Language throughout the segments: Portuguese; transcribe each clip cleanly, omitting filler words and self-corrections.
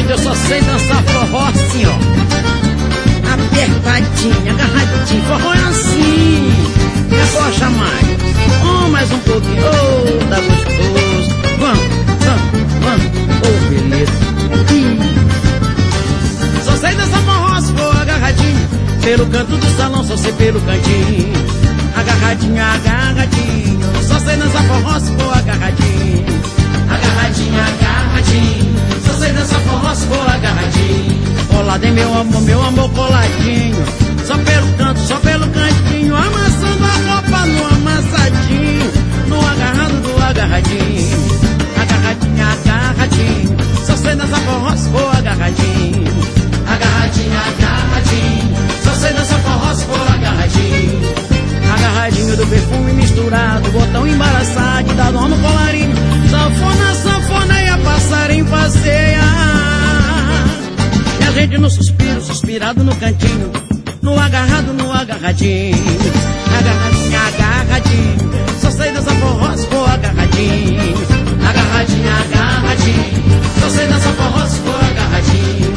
gente, eu só sei dançar forró assim, ó. Apertadinha, agarradinha, forró é assim. Me coxa mais. Mais um pouquinho. Tá gostoso. Vamos. Beleza. Só sei dançar forró se for agarradinho. Pelo canto do salão, só sei pelo cantinho. Agarradinho. Só sei dançar forró se for agarradinho. Agarradinho. Só sei dançar forró se for agarradinho. Colado em meu amor coladinho. Só pelo canto, só pelo cantinho. Amassando a roupa no amassadinho. No agarrado, no agarradinho. Agarradinho. Só sei dançar forró se for agarradinho. Agarradinho. Só sei dançar forró se for agarradinho. Agarradinho do perfume misturado. Botão embaraçado, dá nó no colarinho. Sanfona e a passarinho passeia. E a gente no suspiro, suspirado no cantinho. No agarrado, no agarradinho. Agarradinho. Só sei dançar forró se for agarradinho. Agarradinho. Só sei dançar forró se for agarradinho.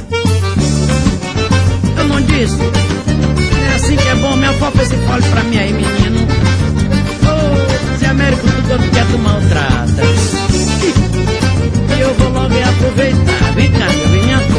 Eu não disse. É assim que é bom. Minha avó fez esse fole pra mim aí, menino. Se Américo tudo quer tu maltrata. E eu vou logo aproveitar. Vem cá, meu bem, minha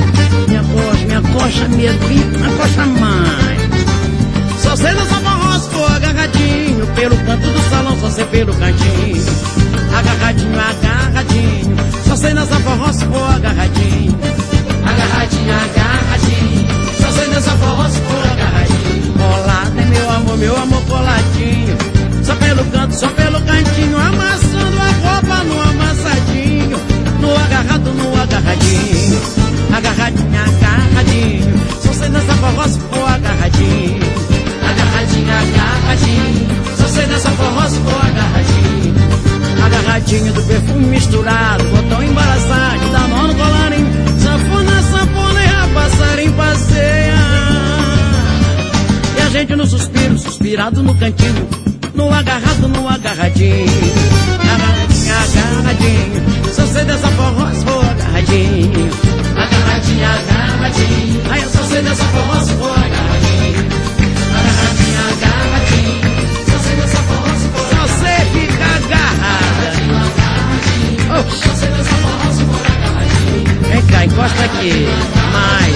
coxa, minha coxa mais. Só sei dançar forró se for agarradinho. Pelo canto do salão, só sei pelo cantinho. Agarradinho. Só sei dançar forró se for agarradinho. Agarradinho. Só sei dançar forró se for agarradinho. Colado em meu amor coladinho. Só pelo canto, só pelo cantinho. Amassando a roupa no amassadinho. No agarrado, no agarradinho. Agarradinho. Só sei dançar forró se for agarradinho. Agarradinho. Só sei dançar forró se for agarradinho. Agarradinho do perfume misturado. Botão embaraçado, dá nó no colarinho. Sanfona e a passarinho passeia. E a gente no suspiro, suspirado no cantinho. No agarrado, no agarradinho. Agarradinho. Só sei dançar forró se for agarradinho. Agarradinho. Aí eu só sei dançar forró se for agarradinho. Agarradinho. Só sei dançar forró se for agarradinho. Só sei ficar agarrada. Só sei dançar forró se for agarradinho. Vem cá, encosta aqui. Mais.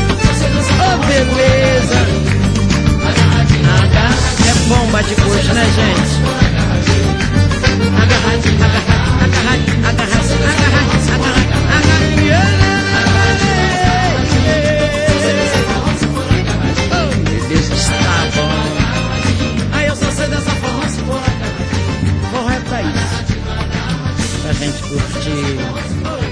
Beleza. É bom bate-coxa, né, gente? Agarradinho. Beleza, está bom. Aí eu só sei dessa forró se for agarradinho. Forró é pra isso. Pra gente curtir.